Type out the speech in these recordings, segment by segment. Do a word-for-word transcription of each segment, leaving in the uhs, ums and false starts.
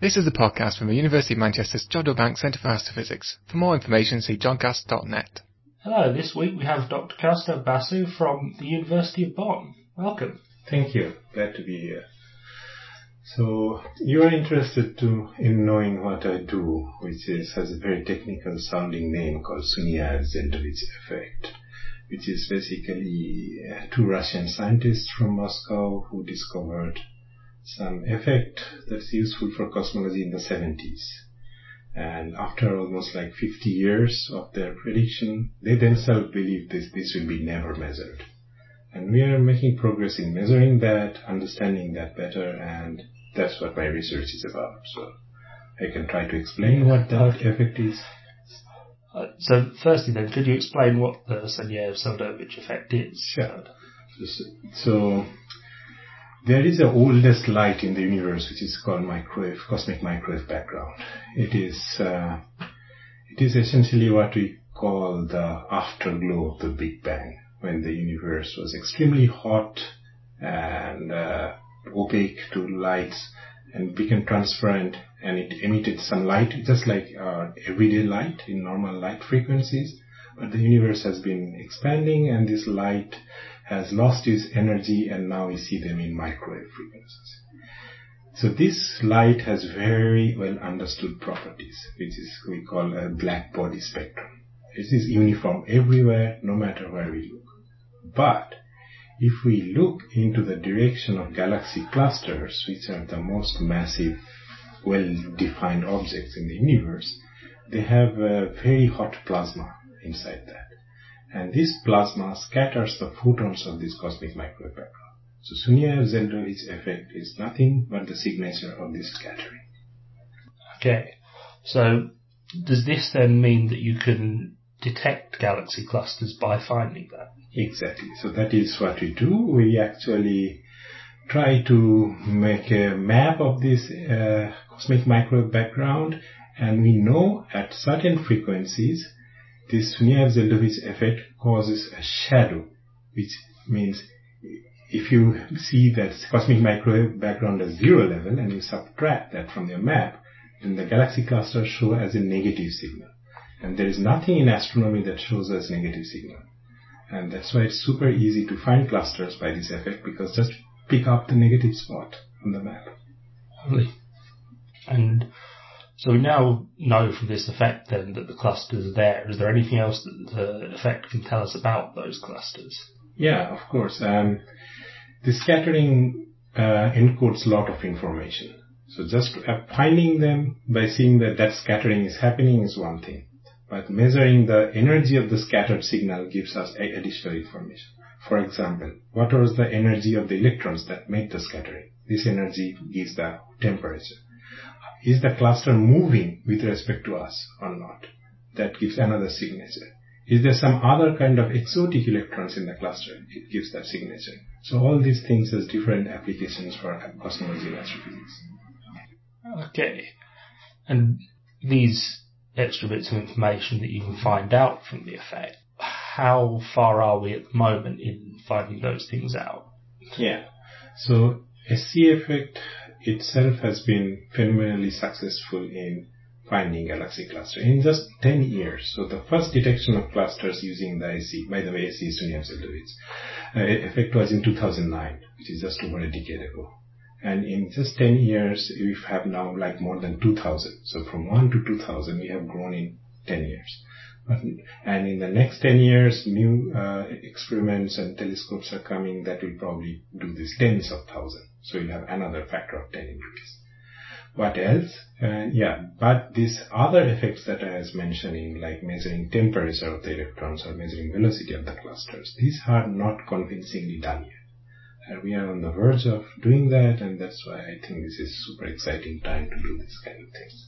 This is a podcast from the University of Manchester's Jodrell Bank Centre for Astrophysics. For more information, see jodcast dot net. Hello, this week we have Doctor Kaustav Basu from the University of Bonn. Welcome. Thank you. Glad to be here. So, you are interested to in knowing what I do, which is has a very technical sounding name called Sunyaev-Zel'dovich effect, which is basically two Russian scientists from Moscow who discovered some effect that's useful for cosmology in the seventies. And after almost like fifty years of their prediction, they themselves believe this, this will be never measured. And we are making progress in measuring that, understanding that better, and that's what my research is about. So I can try to explain what that okay. effect is. Uh, so firstly then, could you explain what the Sunyaev-Zel'dovich effect is? Sure. So, so there is the oldest light in the universe, which is called microwave, cosmic microwave background. It is uh, it is essentially what we call the afterglow of the Big Bang, when the universe was extremely hot and uh, opaque to lights and became transparent, and it emitted some light, just like our everyday light in normal light frequencies. But the universe has been expanding, and this light has lost its energy, and now we see them in microwave frequencies. So this light has very well understood properties, which is we call a black body spectrum. It is uniform everywhere, no matter where we look. But if we look into the direction of galaxy clusters, which are the most massive, well-defined objects in the universe, they have a very hot plasma inside that. And this plasma scatters the photons of this cosmic microwave background. So Sunyaev-Zel'dovich effect is nothing but the signature of this scattering. Okay, so does this then mean that you can detect galaxy clusters by finding that? Exactly. So that is what we do. We actually try to make a map of this uh, cosmic microwave background, and we know at certain frequencies this Sunyaev-Zel'dovich effect causes a shadow, which means if you see that cosmic microwave background at zero level and you subtract that from your map, then the galaxy clusters show as a negative signal. And there is nothing in astronomy that shows as negative signal. And that's why it's super easy to find clusters by this effect, because just pick up the negative spot on the map. Lovely. And so we now know from this effect then that the clusters are there. Is there anything else that the effect can tell us about those clusters? Yeah, of course. Um, the scattering uh, encodes a lot of information. So just uh, finding them by seeing that that scattering is happening is one thing. But measuring the energy of the scattered signal gives us additional information. For example, what was the energy of the electrons that made the scattering? This energy gives the temperature. Is the cluster moving with respect to us or not? That gives another signature. Is there some other kind of exotic electrons in the cluster? It gives that signature. So all these things has different applications for cosmology and astrophysics. Okay. And these extra bits of information that you can find out from the effect, how far are we at the moment in finding those things out? Yeah. So S C effect itself has been phenomenally successful in finding galaxy clusters in just ten years. So the first detection of clusters using the S C, by the way, S C is Sunyaev-Zel'dovich uh, effect was in two thousand nine, which is just over a decade ago. And in just ten years, we have now like more than two thousand. So from one to two thousand, we have grown in ten years. But, and in the next ten years, new uh, experiments and telescopes are coming that will probably do this tens of thousands. So you'll have another factor of ten increase. What else? Uh, yeah, but these other effects that I was mentioning, like measuring temperature of the electrons or measuring velocity of the clusters, these are not convincingly done yet. And we are on the verge of doing that, and that's why I think this is super exciting time to do this kind of things.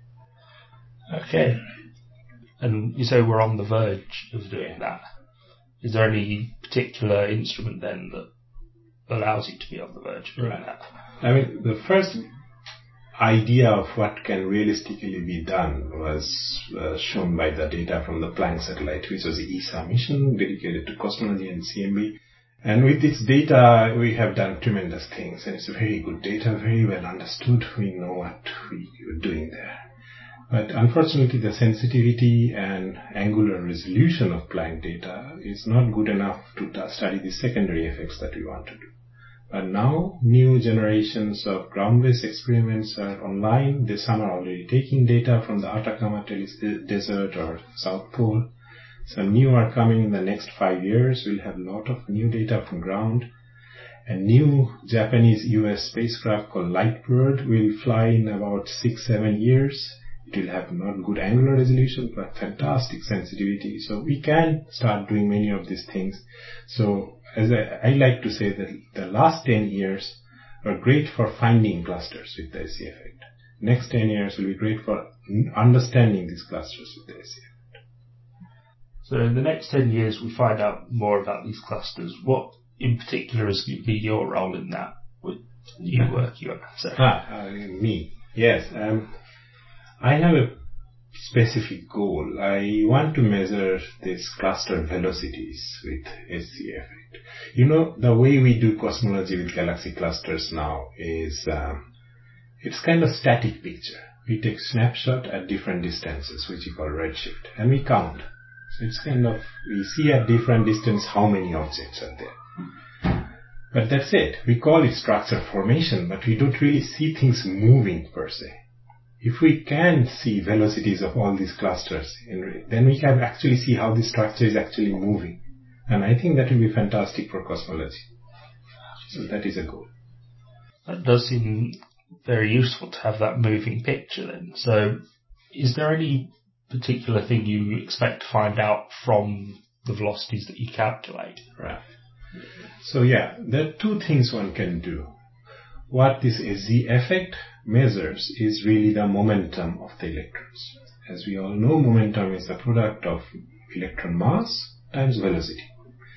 Okay. And you say we're on the verge of doing that. Is there any particular instrument then that allows you to be on the verge of doing right. that? I mean, the first idea of what can realistically be done was uh, shown by the data from the Planck satellite, which was the E S A mission dedicated to cosmology and C M B. And with this data, we have done tremendous things, and it's very good data, very well understood. We know what we are doing there. But unfortunately, the sensitivity and angular resolution of blind data is not good enough to study the secondary effects that we want to do. But now, new generations of ground-based experiments are online. They, some are already taking data from the Atacama Desert or South Pole. Some new are coming in the next five years. We'll have a lot of new data from ground. A new Japanese-U S spacecraft called Lightbird will fly in about six, seven years. It will have not good angular resolution, but fantastic sensitivity. So we can start doing many of these things. So as I, I like to say that the last ten years are great for finding clusters with the S E effect. Next ten years will be great for understanding these clusters with the S E effect. So in the next ten years, we find out more about these clusters. What in particular is going to be your role in that? With you work, you so. Ah, uh, me. Yes. Um, I have a specific goal. I want to measure these cluster velocities with S E effect. You know, the way we do cosmology with galaxy clusters now is, um, it's kind of static picture. We take snapshot at different distances, which we call redshift, and we count. So it's kind of, we see at different distance how many objects are there. But that's it. We call it structure formation, but we don't really see things moving per se. If we can see velocities of all these clusters, then we can actually see how the structure is actually moving. And I think that will be fantastic for cosmology. So that is a goal. That does seem very useful to have that moving picture then. So is there any particular thing you expect to find out from the velocities that you calculate? Right. So yeah, there are two things one can do. What this S E effect measures is really the momentum of the electrons. As we all know, momentum is the product of electron mass times velocity.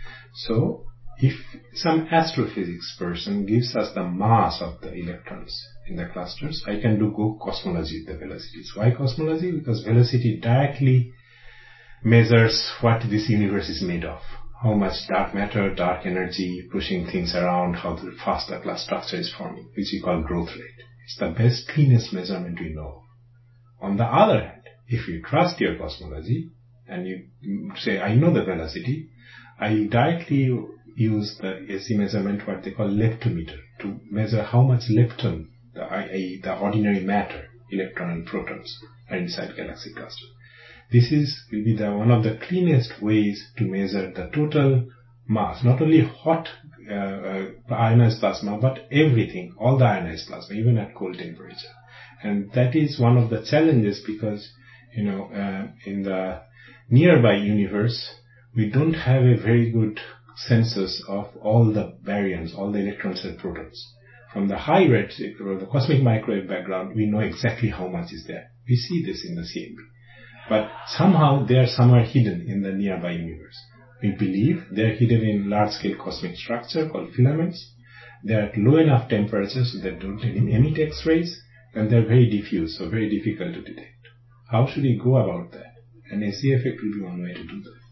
So if some astrophysics person gives us the mass of the electrons in the clusters, I can do go cosmology with the velocities. Why cosmology? Because velocity directly measures what this universe is made of. How much dark matter, dark energy, pushing things around, how fast the class structure is forming, which we call growth rate. It's the best, cleanest measurement we know. On the other hand, if you trust your cosmology and you say, I know the velocity, I directly use the S E measurement, what they call leptometer, to measure how much lepton, the, the ordinary matter, electron and protons, are inside galaxy cluster. This is will be the one of the cleanest ways to measure the total mass, not only hot uh, uh, ionized plasma, but everything, all the ionized plasma, even at cold temperature. And that is one of the challenges because, you know, uh, in the nearby universe, we don't have a very good census of all the baryons, all the electrons and protons. From the high redshift or the cosmic microwave background, we know exactly how much is there. We see this in the C M B. But somehow they are somewhere hidden in the nearby universe. We believe they are hidden in large-scale cosmic structure called filaments. They are at low enough temperatures so they don't emit X-rays, and they are very diffuse, so very difficult to detect. How should we go about that? An S E effect will be one way to do that.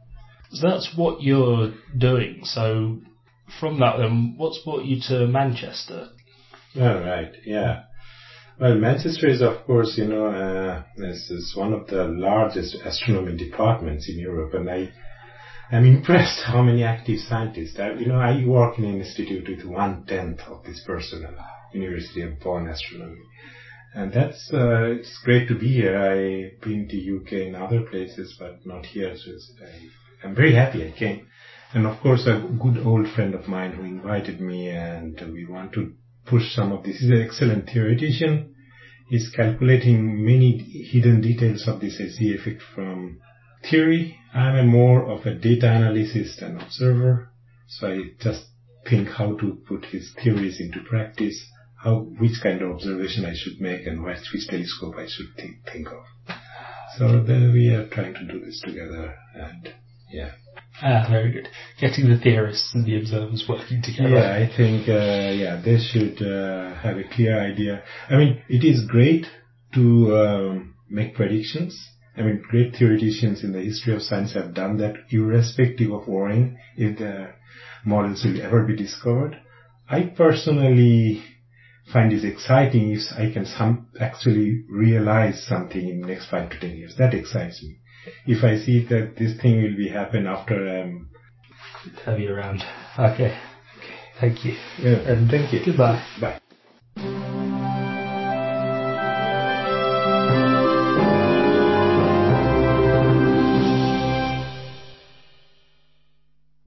So that's what you're doing. So from that then, what's brought you to Manchester? Oh, right, yeah. Well, Manchester is, of course, you know, uh, is, is one of the largest astronomy departments in Europe, and I am impressed how many active scientists. I, you know, I work in an institute with one-tenth of this personnel, University of Bonn Astronomy. And that's, uh, it's great to be here. I've been to U K and other places, but not here, so I, I'm very happy I came. And of course, a good old friend of mine who invited me, and we want to push some of this. He's an excellent theoretician. He's calculating many hidden details of this S E effect from theory. I'm a more of a data analyst and observer, so I just think how to put his theories into practice, how which kind of observation I should make, and which, which telescope I should think, think of. So then we are trying to do this together, and yeah. Ah, very good. Getting the theorists and the observers working together. Yeah, I think, uh, yeah, they should uh, have a clear idea. I mean, it is great to um, make predictions, I mean, great theoreticians in the history of science have done that, irrespective of worrying if the models will ever be discovered. I personally find this exciting if I can some actually realize something in the next five to ten years. That excites me. If I see that this thing will be happen after um Have you around. Okay. Thank you. Yeah, and thank you. Goodbye. Bye.